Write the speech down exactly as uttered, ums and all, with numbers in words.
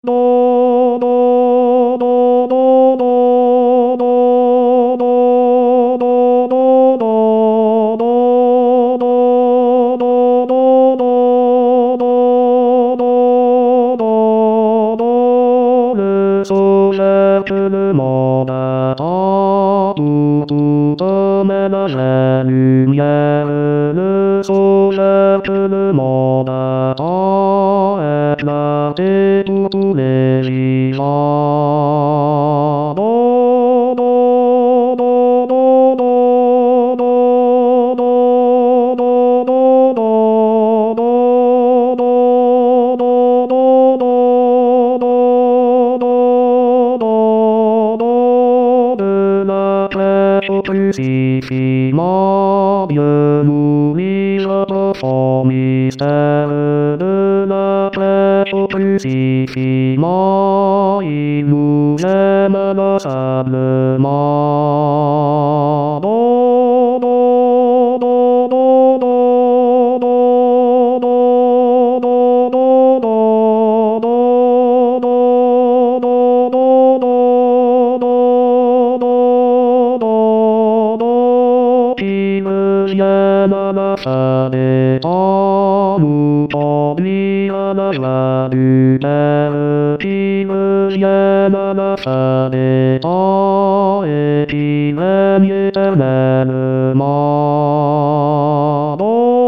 どどどどどどどどどどどどどるそせくるもだたううとめなせるみえるそせくるもだたえなてううれりさどどどどどどどどどどししまゆむりさとそみせるなれとくししまいむせまなさるまどどどどどどどどどされたむとにあなさるてきむやななされたえきめみてめるまど